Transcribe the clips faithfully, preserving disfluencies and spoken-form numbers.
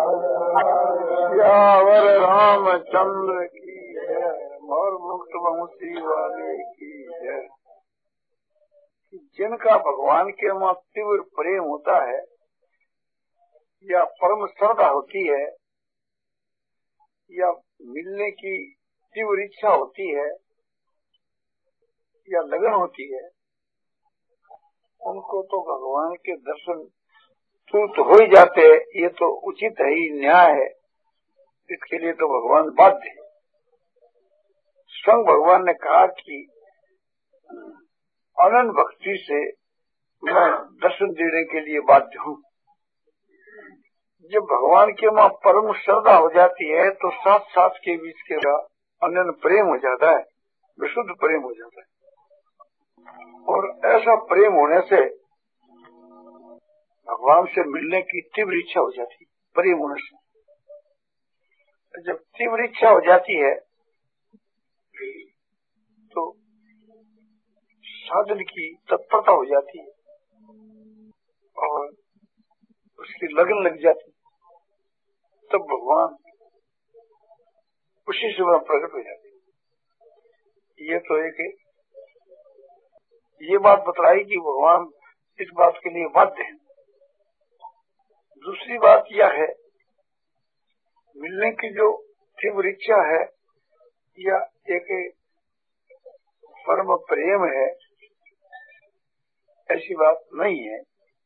सियावर रामचंद्र की जय। और मुक्त वंशी वाले की जय। जिनका भगवान के वहाँ तीव्र प्रेम होता है या परम श्रद्धा होती है या मिलने की तीव्र इच्छा होती है या लगन होती है, उनको तो भगवान के दर्शन तुरंत हो ही जाते हैं। ये तो उचित है ही, न्याय है। इसके लिए तो भगवान बाध्य है। स्वयं भगवान ने कहा कि अनन्य भक्ति से मैं दर्शन देने के लिए बाध्य हूँ। जब भगवान के वहाँ परम श्रद्धा हो जाती है तो साथ साथ के बीच के अनन्य प्रेम हो जाता है, विशुद्ध प्रेम हो जाता है। और ऐसा प्रेम होने से भगवान से मिलने की तीव्र इच्छा हो जाती है। प्रेम होने से जब तीव्र इच्छा हो जाती है तो साधन की तत्परता हो जाती है और उसकी लगन लग जाती है। तब भगवान उसी समय प्रकट हो जाते हैं। ये तो एक ये बात बतलाई कि भगवान इस बात के लिए बाध्य है। दूसरी बात यह है, मिलने की जो तीव्र इच्छा है या एक परम प्रेम है, ऐसी बात नहीं है।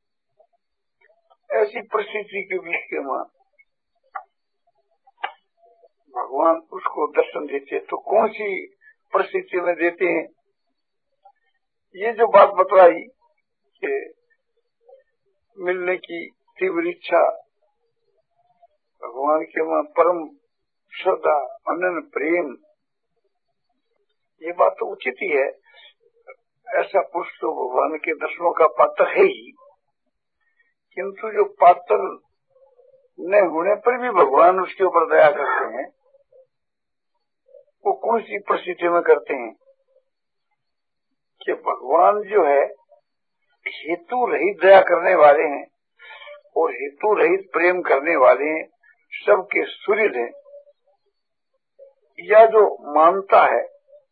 ऐसी परिस्थिति के बीच के वहाँ भगवान उसको दर्शन देते तो कौन सी परिस्थिति में देते हैं? ये जो बात बतलाई कि मिलने की तीव्र इच्छा, भगवान के वहाँ परम श्रद्धा, अनन्य प्रेम, ये बात तो उचित ही है। ऐसा पुरुष तो भगवान के दर्शनों का पात्र है ही, किंतु जो पात्र न होने पर भी भगवान उसके ऊपर दया करते हैं, वो कौन सी परिस्थिति में करते हैं? कि भगवान जो है हेतु रहित दया करने वाले हैं और हेतु रहित प्रेम करने वाले हैं, सबके सूर्य हैं। या जो मानता है,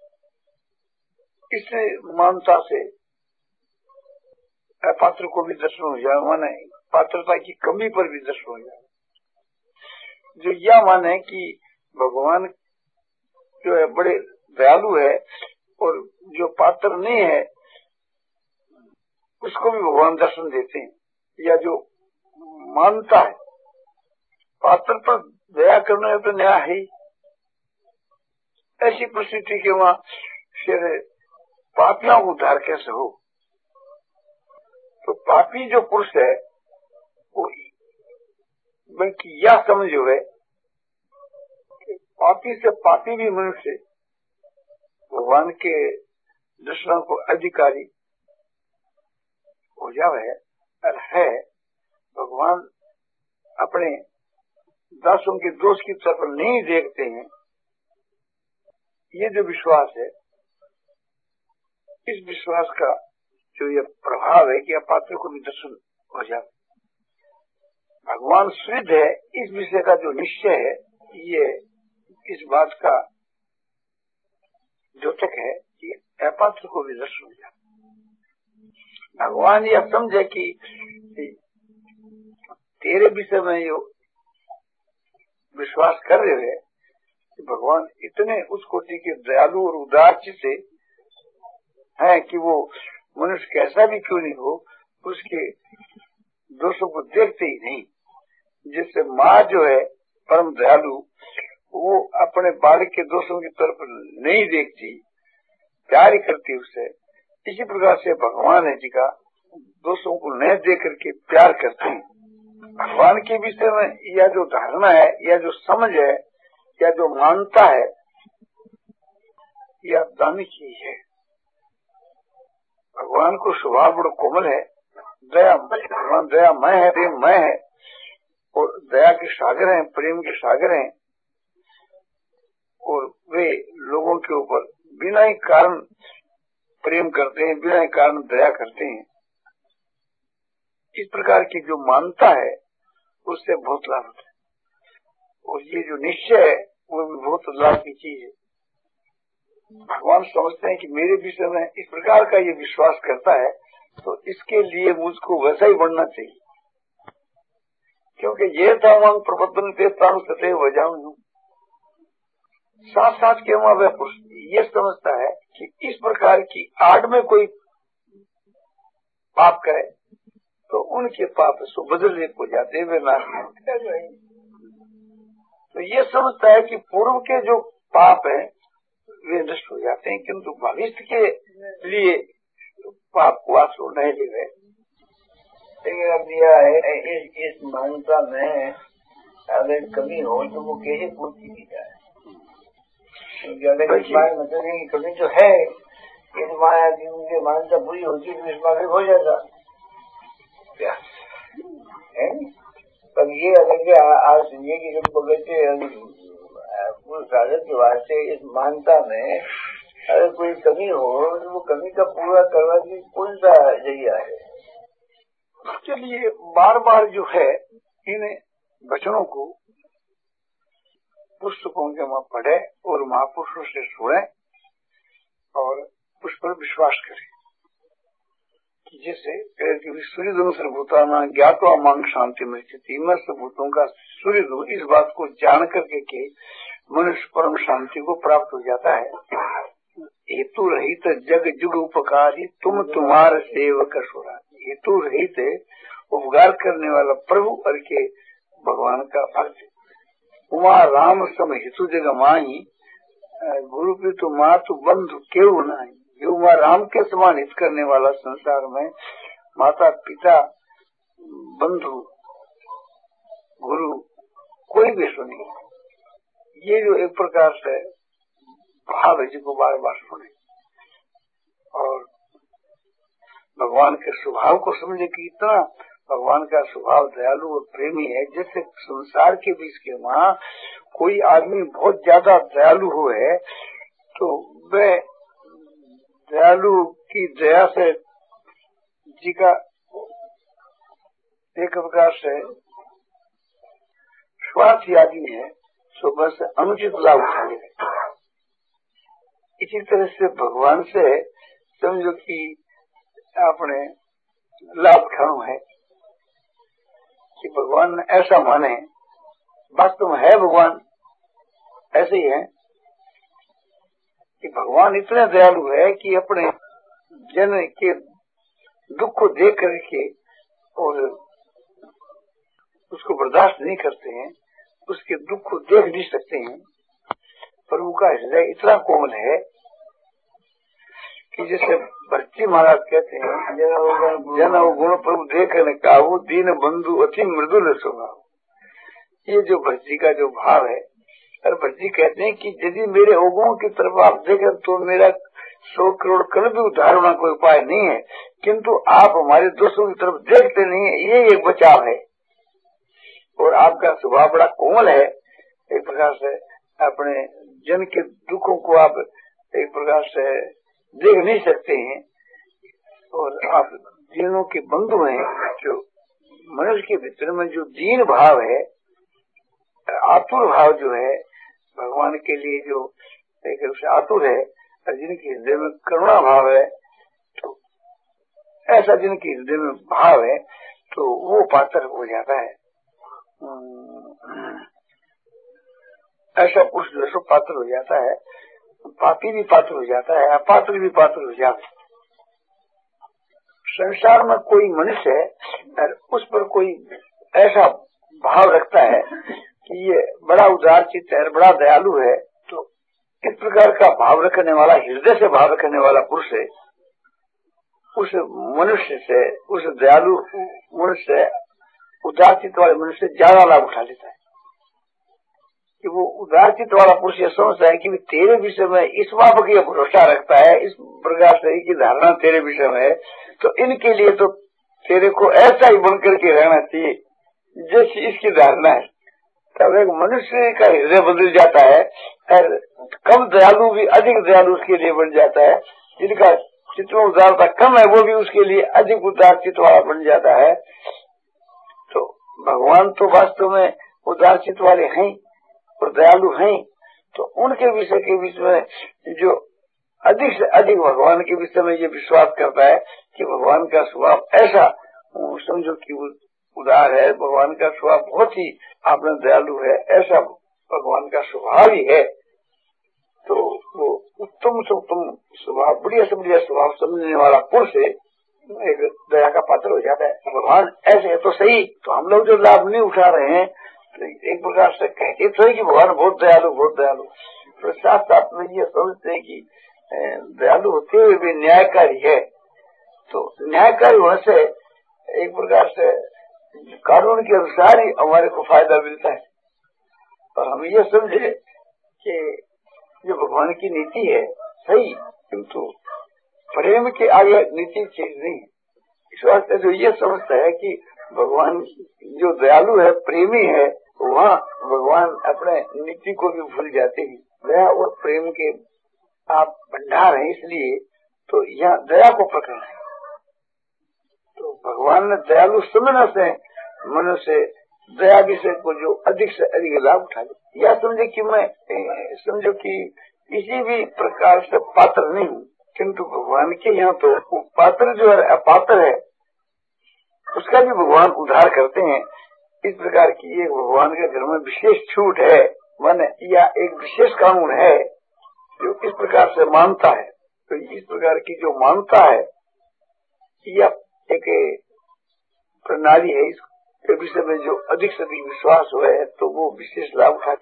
इस मानता से अपात्र को भी दर्शन हो जाए, माने पात्रता की कमी पर भी दर्शन हो जाए। जो यह माने कि भगवान जो है बड़े दयालु है और जो पात्र नहीं है उसको भी भगवान दर्शन देते हैं। या जो मानता है पात्र पर दया करने तो न्याय है ही, ऐसी परिस्थिति के वहाँ फिर पापियों को उद्धार कैसे हो? तो पापी जो पुरुष है वो बल्कि यह समझ हुए कि पापी से पापी भी मनुष्य भगवान के दर्शन को अधिकारी हो जावे है। भगवान अपने दासों के दोष की तरफ नहीं देखते हैं। ये जो विश्वास है, इस विश्वास का जो ये प्रभाव है कि अपात्र को भी दर्शन हो जाए। भगवान सिद्ध है, इस विषय का जो निश्चय है, ये इस बात का द्योतक है कि अपात्र को भी दर्शन हो जाए। भगवान यह समझे कि तेरे विषय में जो विश्वास कर रहे हैं कि भगवान इतने उस कोटि के दयालु और उदार से है कि वो मनुष्य कैसा भी क्यों नहीं हो, उसके दोषों को देखते ही नहीं। जिससे माँ जो है परम दयालु, वो अपने बालक के दोषों की तरफ नहीं देखती, प्यार करती उससे। इसी प्रकार से भगवान है जी का दोषों को न देख करके प्यार करते हैं। भगवान के विषय में यह जो धारणा है, यह जो समझ है, यह जो मानता है, यह दानी की है। भगवान को स्वभाव बड़ा कोमल है, दया भगवान दयामय है, प्रेममय है और दया के सागर हैं, प्रेम के सागर हैं। और वे लोगों के ऊपर बिना ही कारण प्रेम करते हैं, बिना ही कारण दया करते हैं। इस प्रकार की जो मानता है उससे बहुत लाभ होता है। और ये जो निश्चय है वो भी बहुत लाभ की चीज है। भगवान समझते हैं कि मेरे विषय में इस प्रकार का ये विश्वास करता है तो इसके लिए मुझको वैसा ही बढ़ना चाहिए, क्योंकि ये था हम प्रबंधन पे प्राण सतह वजाऊं। साथ साथ के वह पुरुष ये समझता है कि इस प्रकार की आड़ में कोई पाप करे तो उनके पाप सो बदलने को जाते वे नाश नहीं। तो ये समझता है कि पूर्व के जो पाप हैं वे नष्ट हो जाते हैं, किंतु भविष्य के लिए पाप को आसो नहीं ले गए। दिया है इस, इस मान्यता में अगर कमी हो तो वो कैसे पूर्ति की जाए? मतलब की कमी जो है यदि माया की उनकी मान्यता पूरी होती तो इसमें हो जाता है। पर ये अगर आज सुनिए कि जब बगलते साधक के वास्ते इस मान्यता में अगर कोई कमी हो तो वो कमी का पूरा करवा की कौन सा जरिया है? उसके लिए बार बार जो है इन वचनों को पुस्तकों के वहां पढ़े और महापुरुषों से सुने और उस पर विश्वास करें कि जैसे सूर्य सर्वभूताना ज्ञातवा मांग शांति में स्थिति में सर्वभूतों का सूर्य इस बात को जान करके के मनुष्य परम शांति को प्राप्त हो जाता है। हेतु रहित जग जुग उपकारी तुम तुम्हारे सेवक सुरा। हेतु रहित उपकार करने वाला प्रभु और के भगवान का भक्त। उमा राम सम हेतु जग माही गुरु की तो मातु बंधु केव नहीं। जो उमा राम के समान हित करने वाला संसार में माता पिता बंधु गुरु कोई भी सुनी। ये जो एक प्रकार से भाव है जिसको बार बार सुने और भगवान के स्वभाव को समझे कि इतना भगवान का स्वभाव दयालु और प्रेमी है। जैसे संसार के बीच के वहाँ कोई आदमी बहुत ज्यादा दयालु हो है तो वह दयालु की दया से जी का एक प्रकार से स्वार्थी आदमी है तो बस अनुचित लाभ उठा लेगा। इसी तरह से भगवान से समझो कि अपने लाभ खाऊ है कि भगवान ऐसा माने, वास्तव में है भगवान ऐसे ही है कि भगवान इतने दयालु है कि अपने जन के दुख को देख करके और उसको बर्दाश्त नहीं करते हैं, उसके दुख को देख नहीं सकते हैं। प्रभु का हृदय इतना कोमल है कि जैसे भर्ती महाराज कहते हैं जन गुण प्रभु देखने काहू दीन बंधु अति मृदुल स्वभाव। ये जो भर्ती का जो भाव है और भर्ती कहते हैं कि यदि मेरे अवगुणों की तरफ आप देखें तो मेरा सौ करोड़ कल भी उद्धार होना कोई उपाय नहीं है, किंतु आप हमारे दोस्तों की तरफ देखते नहीं है, ये एक बचाव है। और आपका स्वभाव बड़ा कोमल है, एक प्रकार से अपने जन के दुखों को आप एक प्रकार से देख नहीं सकते हैं और आप दीनों के बंधु हैं। जो मनुष्य के भीतर में जो दीन भाव है, आतुर भाव जो है भगवान के लिए जो एक रूप से आतुर है और जिनके हृदय में करुणा भाव है, तो ऐसा जिनके हृदय में भाव है तो वो पात्र हो जाता है। ऐसा पुरुष जो है पात्र हो जाता है, पापी भी पात्र हो जाता है, अपात्र भी पात्र हो जाता है। संसार में कोई मनुष्य है और उस पर कोई ऐसा भाव रखता है कि ये बड़ा उदार चित्त है, बड़ा दयालु है, तो इस प्रकार का भाव रखने वाला, हृदय से भाव रखने वाला पुरुष है, उस मनुष्य से, उस दयालु मनुष्य से, उदार चित्त वाले मनुष्य से ज्यादा लाभ उठा लेता है। कि वो उदार चित्त वाला पुरुष ये समझता है कि तेरे विषय में इस बात की भरोसा रखता है, इस प्रकार से की धारणा तेरे विषय में है, तो इनके लिए तो तेरे को ऐसा ही बन करके रहना चाहिए जैसी इसकी धारणा है। तब एक मनुष्य का हृदय बदल जाता है और कम दयालु भी अधिक दयालु उसके लिए बन जाता है। जिनका चित्त में उदारता कम है वो भी उसके लिए अधिक उदार चित्त वाला बन जाता है। तो भगवान तो वास्तव में उदार चित्त वाले हैं, और दयालु हैं, तो उनके विषय के बीच में जो अधिक से अधिक भगवान के विषय में ये विश्वास करता है कि भगवान का स्वभाव ऐसा समझो कि उदार है, भगवान का स्वभाव बहुत ही आपने दयालु है, ऐसा भगवान का स्वभाव ही है, तो वो उत्तम से उत्तम स्वभाव, बढ़िया से बढ़िया स्वभाव समझने वाला पुरुष एक दया का पात्र हो जाता है। भगवान ऐसे है तो सही, तो हम लोग जो लाभ नहीं उठा रहे हैं तो एक प्रकार से कहते थे कि भगवान बहुत दयालु बहुत दयालु, तो साथ साथ में ये समझते हैं कि दयालु होते हुए भी न्यायकारी है। तो न्यायकारी होने से एक प्रकार से कानून के अनुसार ही हमारे को फायदा मिलता है, और हम ये समझे कि जो भगवान की नीति है सही, किंतु प्रेम के आगे नीति चीज नहीं है। इस वास्ते जो ये समझता है कि भगवान जो दयालु है, प्रेमी है, वहाँ भगवान अपने नीति को भी भूल जाते हैं। दया और प्रेम के आप भंडार हैं, इसलिए तो यहाँ दया को पकड़ना है। तो भगवान ने दयालु समझने से मनुष्य दया विषय को जो अधिक से अधिक लाभ उठा ले, या समझे कि मैं समझो कि किसी भी प्रकार से पात्र नहीं हूँ, किंतु भगवान के यहाँ तो वो पात्र जो है अपात्र है उसका भी भगवान उद्धार करते हैं। इस प्रकार की एक भगवान के घर में विशेष छूट है, माने या एक विशेष कानून है जो इस प्रकार से मानता है। तो इस प्रकार की जो मानता है या एक प्रणाली है, इसके विषय में जो अधिक से अधिक विश्वास हुआ है तो वो विशेष लाभ उठाते,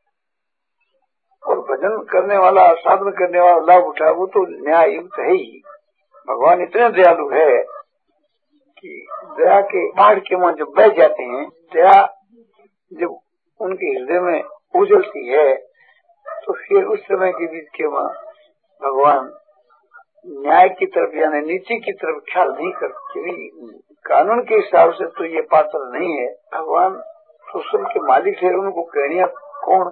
और भजन करने वाला, साधन करने वाला लाभ उठा वो तो न्याय युक्त है ही। भगवान इतने दयालु है कि दया के पहाड़ के वहां जब बैठ जाते हैं, दया जब उनके हृदय में उजलती है तो फिर उस समय के बीच के वहां भगवान न्याय की तरफ यानी नीति की तरफ ख्याल नहीं करते। कानून के हिसाब से तो ये पात्र नहीं है, भगवान तो सबके मालिक है, उनको कहनिया कौन।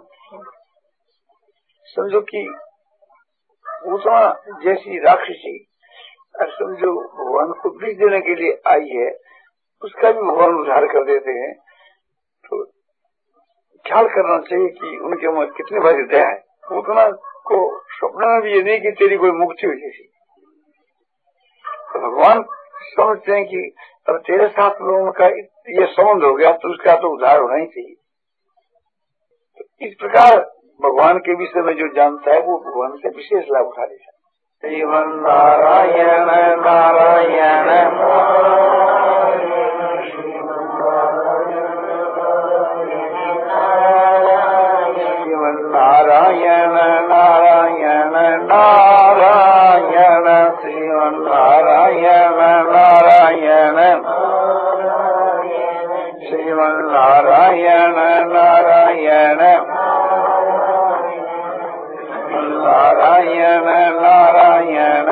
समझो कि उषा जैसी राक्षसी समझो भगवान को बीज देने के लिए आई है, उसका भी भगवान उद्धार कर देते हैं। तो ख्याल करना चाहिए कि उनके मन कितनी भारी दया है। उतना को स्वप्न में भी ये नहीं कि तेरी कोई मुक्ति हो जैसी। तो भगवान समझते हैं कि अब तेरे साथ लोगों का ये संबंध हो गया तो उसका तो उद्धार होना ही चाहिए। तो इस प्रकार भगवान के विषय में जो जानता है वो भगवान से विशेष लाभ उठा लेता है। श्रीमन नारायण नारायण श्रीमन नारायण नारायण नारायण श्रीमन नारायण नारायण श्रीमन नारायण नारायण नारायण नारायण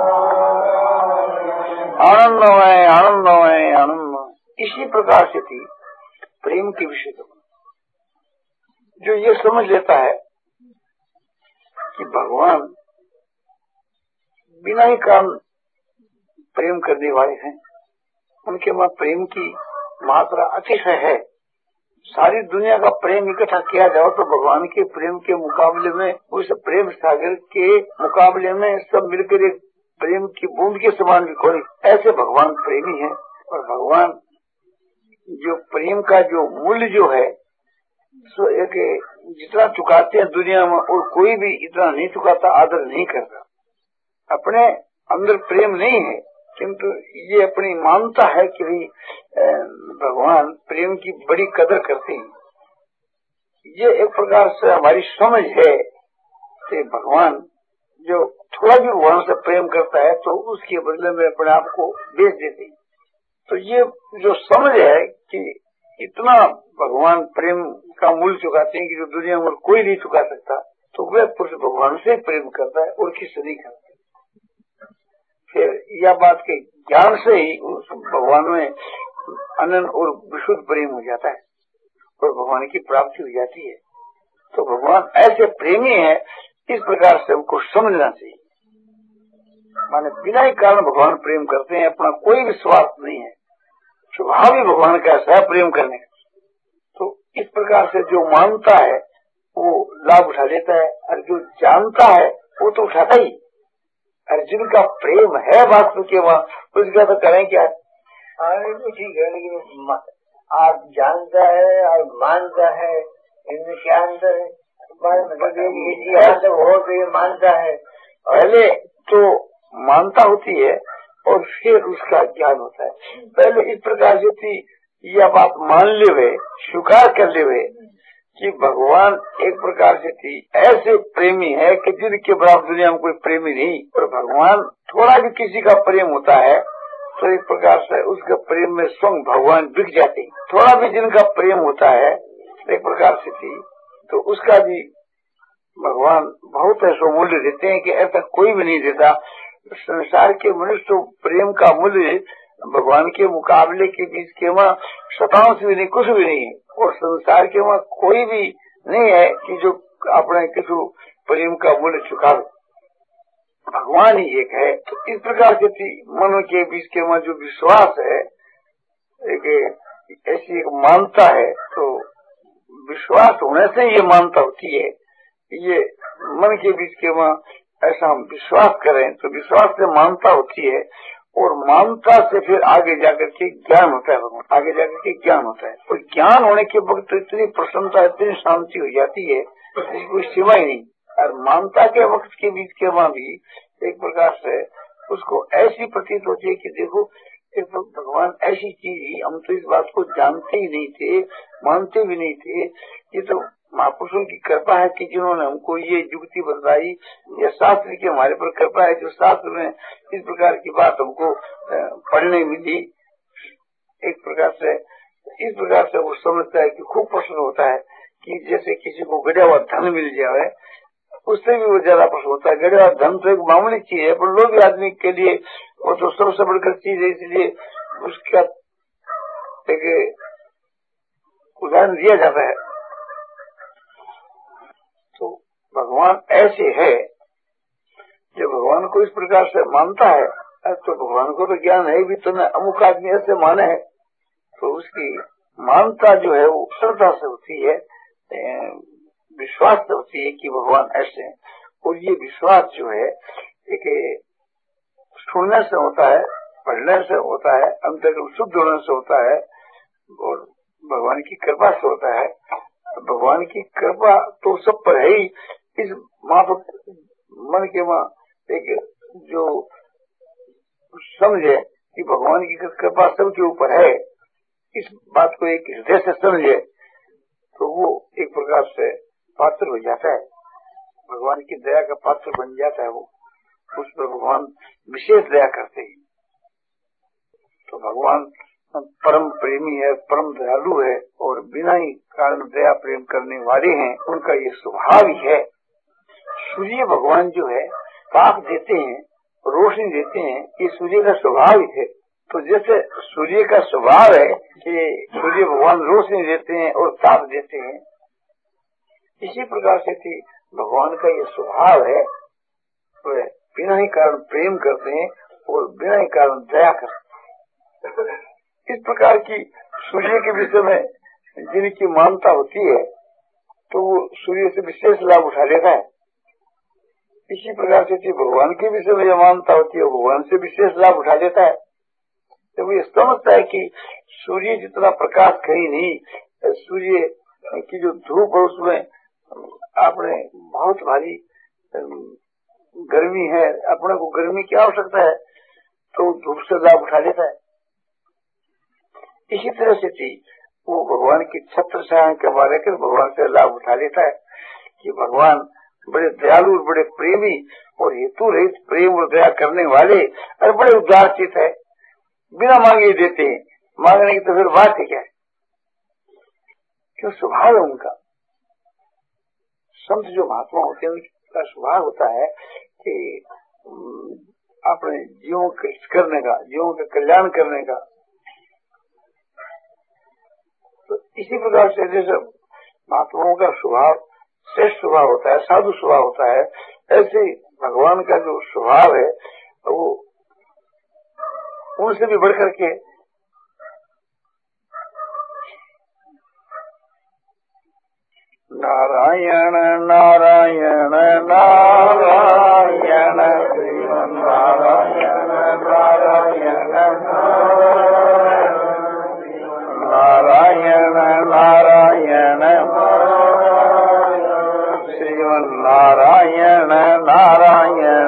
आनंदमय आनंदमय आनंदमय। इसी प्रकार से थी प्रेम के विषय को जो ये समझ लेता है कि भगवान बिना ही काम प्रेम करने वाले हैं, उनके वहां प्रेम की मात्रा अतिशय है। सारी दुनिया का प्रेम इकट्ठा किया जाओ तो भगवान के प्रेम के मुकाबले में, उस प्रेम सागर के मुकाबले में सब मिलकर एक प्रेम की बूंद के समान भी कोई। ऐसे भगवान प्रेमी है, और भगवान जो प्रेम का जो मूल्य जो है सो एक जितना चुकाते हैं दुनिया में और कोई भी इतना नहीं चुकाता, आदर नहीं करता। अपने अंदर प्रेम नहीं है, किंतु ये अपनी मानता है कि भाई भगवान प्रेम की बड़ी कदर करते हैं। ये एक प्रकार से हमारी समझ है कि भगवान जो थोड़ा भी भगवान से प्रेम करता है तो उसके बदले में अपने आप को बेच देते हैं। तो ये जो समझ है कि इतना भगवान प्रेम का मूल्य चुकाते हैं कि जो दुनिया में कोई नहीं चुका सकता, तो वह पुरुष भगवान से प्रेम करता है और किससे नहीं करता। फिर यह बात के ज्ञान से ही उस भगवान में अनंत और विशुद्ध प्रेम हो जाता है और भगवान की प्राप्ति हो जाती है। तो भगवान ऐसे प्रेमी है, इस प्रकार से हमको समझना चाहिए। माने बिना ही कारण भगवान प्रेम करते हैं, अपना कोई भी स्वार्थ नहीं है, स्वभाव ही भगवान का ऐसा है प्रेम करने का। तो इस प्रकार से जो मानता है लाभ उठा लेता है, और जो जानता है वो तो उठाता ही। अर्जुन का प्रेम है वास्तव के वहाँ, उसका तो करें क्या। हाँ तो ठीक है, लेकिन आप जानता है और मानता है, इनमें क्या अंतर है? मतलब ये आंसर हो तो ये मानता है, पहले तो मानता होती है और फिर उसका ज्ञान होता है। पहले इस प्रकार से थी, यह बात मान ले वे, स्वीकार कर ले वे कि भगवान एक प्रकार से थी ऐसे प्रेमी है कि जिनके बराबर दुनिया में कोई प्रेमी नहीं। और भगवान थोड़ा भी किसी का प्रेम होता है तो एक प्रकार से उसके प्रेम में स्वयं भगवान बिक जाते हैं। थोड़ा भी जिनका प्रेम होता है एक प्रकार से थी तो उसका भी भगवान बहुत ऐसा मूल्य देते हैं कि ऐसा कोई भी नहीं देता। संसार के मनुष्य तो प्रेम का मूल्य भगवान के मुकाबले के बीच के वहाँ शतांश भी नहीं, कुछ भी नहीं है। और संसार के वहाँ कोई भी नहीं है कि जो अपने किसी प्रेम का मूल्य चुका दे, भगवान ही एक है। तो इस प्रकार से थी मनो के बीच के वहाँ जो विश्वास है, एक ऐसी एक मानता है, तो विश्वास होने से ये मानता होती है। ये मन के बीच के वहाँ ऐसा हम विश्वास करें तो विश्वास से मानता होती है, और मानता से फिर आगे जाकर के ज्ञान होता है। भगवान आगे जाकर के ज्ञान होता है, और ज्ञान होने के वक्त तो इतनी प्रसन्नता, इतनी शांति हो जाती है जिसकी कोई सीमा ही नहीं। और मानता के वक्त के बीच के वहाँ भी एक प्रकार से उसको ऐसी प्रतीत होती है कि देखो एक तो भगवान ऐसी चीज, हम तो इस बात को जानते ही नहीं थे, मानते भी नहीं थे। ये तो महापुरुषों की कृपा है कि जिन्होंने हमको ये युक्ति बताई, या शास्त्र की हमारे पर कृपा है जो शास्त्र में इस प्रकार की बात हमको पढ़ने मिली। एक प्रकार से इस प्रकार से वो समझता है कि खूब प्रश्न होता है कि जैसे किसी को गड़ा हुआ धन मिल जाए, उससे भी वो ज्यादा प्रश्न होता है। गड़ा हुआ धन तो एक मामूली चीज है, पर लोग आदमी के लिए वो तो सबसे बढ़कर चीज है, इसलिए उसका एक उदाहरण दिया जाता है। तो भगवान ऐसे है, जो भगवान को इस प्रकार से मानता है, तो भगवान को तो ज्ञान है भी, तो मैं अमुक आदमी ऐसे माने है, तो उसकी मानता जो है वो श्रद्धा से होती है, विश्वास से होती है कि भगवान ऐसे हैं। और ये विश्वास जो है एक सुनने से होता है, पढ़ने से होता है, अंतर्गत शुद्ध होने से होता है, और भगवान की कृपा से होता है। भगवान की कृपा तो सब पर है ही। इस माफक मन के वहाँ एक जो समझे कि भगवान की कृपा सबके ऊपर है, इस बात को एक हृदय से समझे, तो वो एक प्रकार से पात्र हो जाता है, भगवान की दया का पात्र बन जाता है। वो उस पर भगवान विशेष दया करते हैं। तो भगवान परम प्रेमी है, परम दयालु है, और बिना ही कारण दया प्रेम करने वाले हैं, उनका ये स्वभाव ही है। सूर्य भगवान जो है ताप देते हैं, रोशनी देते हैं, ये सूर्य का स्वभाव ही है। तो जैसे सूर्य का स्वभाव है कि सूर्य भगवान रोशनी देते हैं और ताप देते हैं, इसी प्रकार से थी भगवान का ये स्वभाव है, वे बिना ही कारण प्रेम करते हैं और बिना ही कारण दया करते हैं। इस प्रकार की सूर्य के विषय में जिनकी मानता होती है, तो वो सूर्य से विशेष लाभ उठा लेता है। इसी प्रकार से भगवान के विषय में जो मानता होती है, भगवान से विशेष लाभ उठा लेता है। तो वो ये समझता है कि सूर्य जितना प्रकाश कहीं नहीं, सूर्य की जो धूप है उसमें आपने बहुत भारी गर्मी है, अपने को गर्मी की आवश्यकता है, तो धूप से लाभ उठा लेता है। इसी तरह से थी वो भगवान की छत्र छाया के बारे कर भगवान से लाभ उठा लेता है कि भगवान बड़े दयालु, बड़े प्रेमी और हेतु रहित प्रेम और दया करने वाले और बड़े उदार चित है, बिना मांगे देते हैं। मांगने की तो फिर बात है क्या है, क्यों स्वभाव है उनका। संत जो महात्मा होते हैं उनका स्वभाव होता है कि अपने जीवों के करने का, जीवों के कल्याण करने का। तो इसी प्रकार से जैसे महात्माओं का स्वभाव श्रेष्ठ स्वभाव होता है, साधु स्वभाव होता है, ऐसे भगवान का जो स्वभाव है वो उनसे भी बढ़कर के नारायण नारायण नारायण श्रीमन्नारायण नारायण नारायण नारायण श्रीमन्नारायण नारायण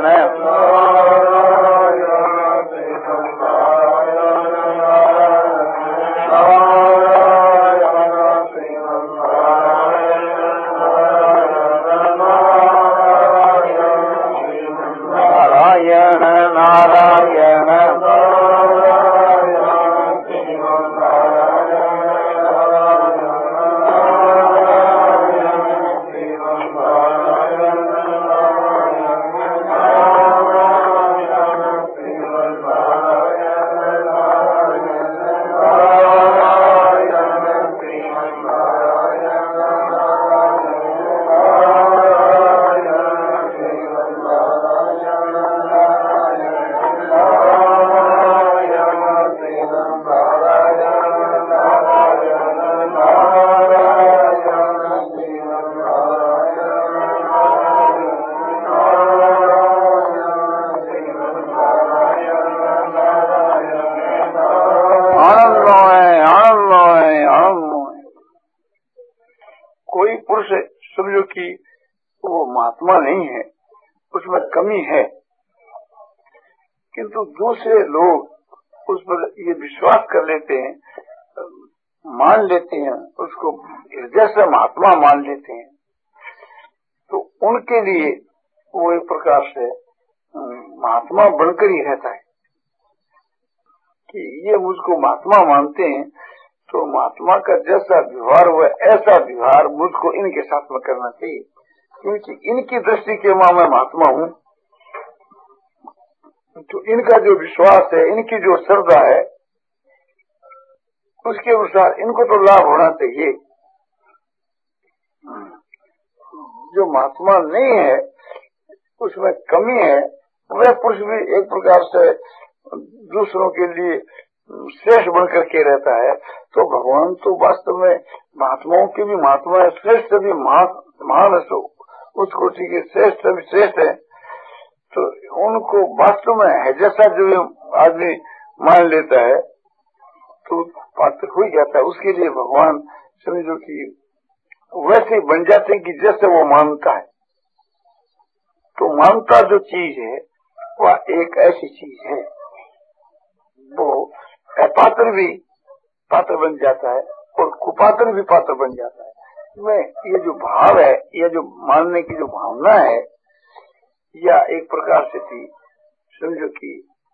समझो कि वो महात्मा नहीं है, उसमें कमी है, किंतु दूसरे लोग उस पर ये विश्वास कर लेते हैं, मान लेते हैं, उसको हृदय से महात्मा मान लेते हैं, तो उनके लिए वो एक प्रकार से महात्मा बनकर ही रहता है कि ये मुझको महात्मा मानते हैं, तो महात्मा का जैसा व्यवहार हुआ ऐसा व्यवहार मुझको इनके साथ में करना चाहिए, क्योंकि इनकी दृष्टि के मां मैं महात्मा हूँ। तो इनका जो विश्वास है, इनकी जो श्रद्धा है, उसके अनुसार इनको तो लाभ होना चाहिए। जो महात्मा नहीं है, उसमें कमी है, वह पुरुष भी एक प्रकार से दूसरों के लिए श्रेष्ठ बनकर के रहता है। तो भगवान तो वास्तव में महात्माओं के भी महात्मा है, श्रेष्ठ भी महान है, तो उस कोटि के श्रेष्ठ भी श्रेष्ठ है। तो उनको वास्तव में है जैसा जो आदमी मान लेता है तो पात्र हो जाता है। उसके लिए भगवान समझो कि वैसे बन जाते हैं कि जैसे वो मानता है। तो मानता जो चीज है वह एक ऐसी चीज है, वो अपात्र भी पात्र बन जाता है और कुपात्र भी पात्र बन जाता है। में ये जो भाव है, ये जो मानने की जो भावना है, या एक प्रकार से थी समझो कि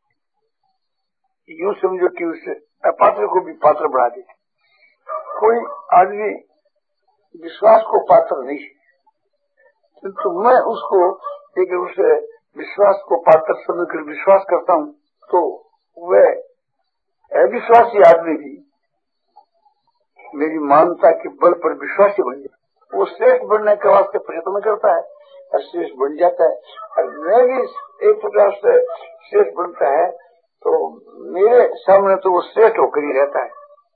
यूं समझो कि उस अपात्र को भी पात्र बना देती। कोई आदमी विश्वास को पात्र नहीं है, किंतु तो मैं उसको एक उसे विश्वास को पात्र समझकर विश्वास करता हूँ, तो वह अविश्वासी आदमी भी मेरी मानता के बल पर विश्वासी बन जाता है। वो श्रेष्ठ बनने के वास्ते प्रयत्न करता है और श्रेष्ठ बन जाता है, और मैं भी एक प्रकार से श्रेष्ठ बनता है, तो मेरे सामने तो वो श्रेष्ठ होकर ही रहता है।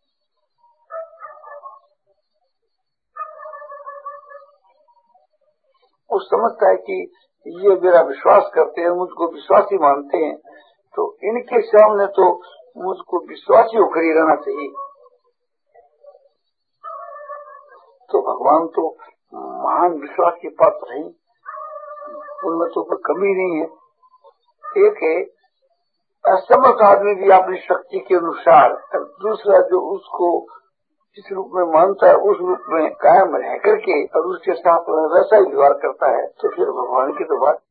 वो समझता है कि ये मेरा विश्वास करते हैं, मुझको विश्वासी मानते हैं, तो इनके सामने तो मुझको विश्वासी होकर ही रहना चाहिए। तो भगवान तो महान विश्वास के पात्र हैं, उनमें तो कोई कमी नहीं है। एक है असमर्थ आदमी भी अपनी शक्ति के अनुसार, दूसरा जो उसको जिस रूप में मानता है उस रूप में कायम रह करके और उसके साथ वैसा ही व्यवहार करता है, तो फिर भगवान की तो बात